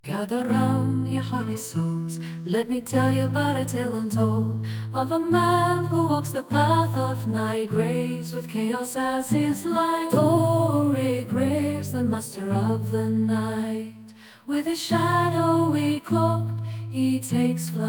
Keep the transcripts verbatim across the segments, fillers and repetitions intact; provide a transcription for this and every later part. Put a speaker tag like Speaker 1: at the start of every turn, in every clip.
Speaker 1: Gather round, ye hardy souls, let me tell you about a tale untold of a man who walks the path of night, graves with chaos as his light. Oh, Ray Graves, the master of the night, with his shadowy cloak he takes flight.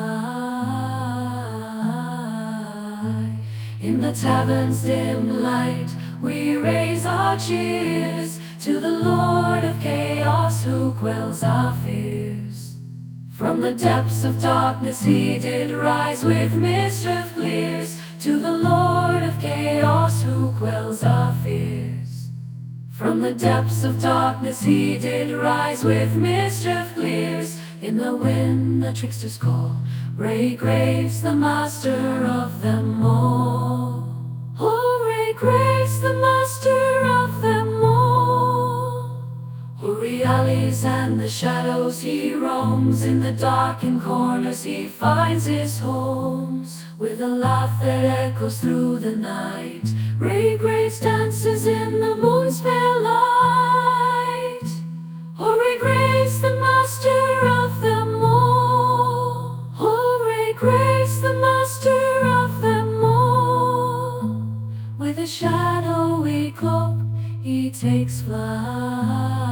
Speaker 1: In the tavern's dim light we raise our cheers to the Lord of Chaos who quells our fears. From the depths of darkness he did rise with mischief clears, to the Lord of Chaos who quells our fears. From the depths of darkness he did rise with mischief clears, in the wind the tricksters call Ray Graves, the master of them all. Oh, Ray Graves, the master of them all. Hoary alleys and the shadows he roams, in the darkened corners he finds his homes. With a laugh that echoes through the night, Ray Graves dances in the moon's pale light. Oh, Ray Graves, the master of them all. Oh, Ray Graves, the master of them all. With a shadowy cloak he takes flight.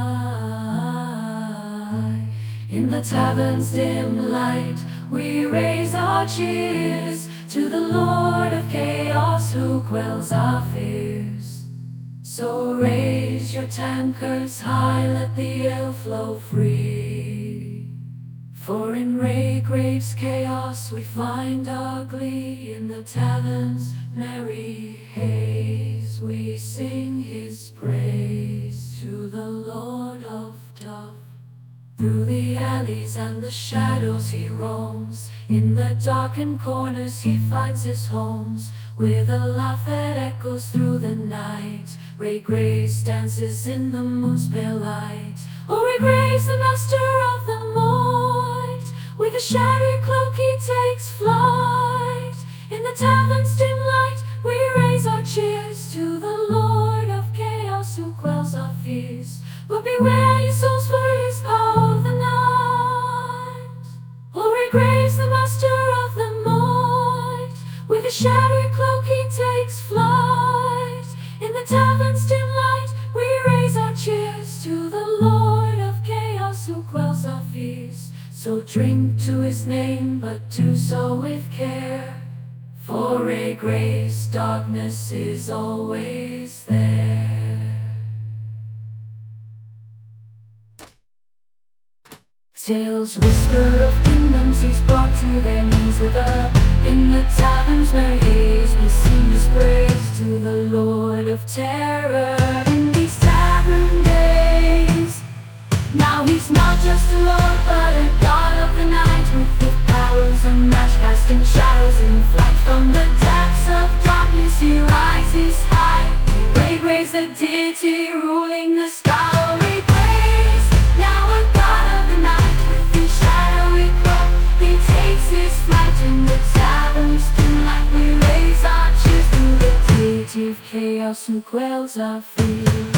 Speaker 1: In the tavern's dim light we raise our cheers to the Lord of Chaos who quells our fears. So raise your tankards high, let the ale flow free. For in Ray Graves' chaos we find our glee. In the tavern's merry haze we sing his praise to the Lord of Dove. Through the alleys and the shadows he roams, in the darkened corners he finds his homes. With a laugh that echoes through the night, Ray Graves dances in the moon's pale light. Oh, Ray Graves, the master of the night, with a shadowy cloak he takes flight. In the tavern's dim light we raise our cheers to the Lord of Chaos who quells our fears. But beware your souls, for he is of the night. Oh, Ray Graves, the master of the night, with a shadowy cloak he takes flight. In the tavern's dim light we raise our cheers to the Lord of Chaos who quells our fears. So drink to his name, but do so with care, for Ray Graves' darkness is always there. Tales whisper of kingdoms he's brought to their knees with a. In the tavern's merry haze we sing his praise to the Lord of Terror in these tavern days. Now he's not just a lord, but a god of the night, with, with powers unmatched, casting shadows in flight. From the depths of darkness he rises high. Ray Graves, the deity ruling the sky. Ray Graves, now a god of the night, with his shadowy cloak he takes his flight. In the tavern's dim light we raise our cheers to the deity of chaos who quells our fears.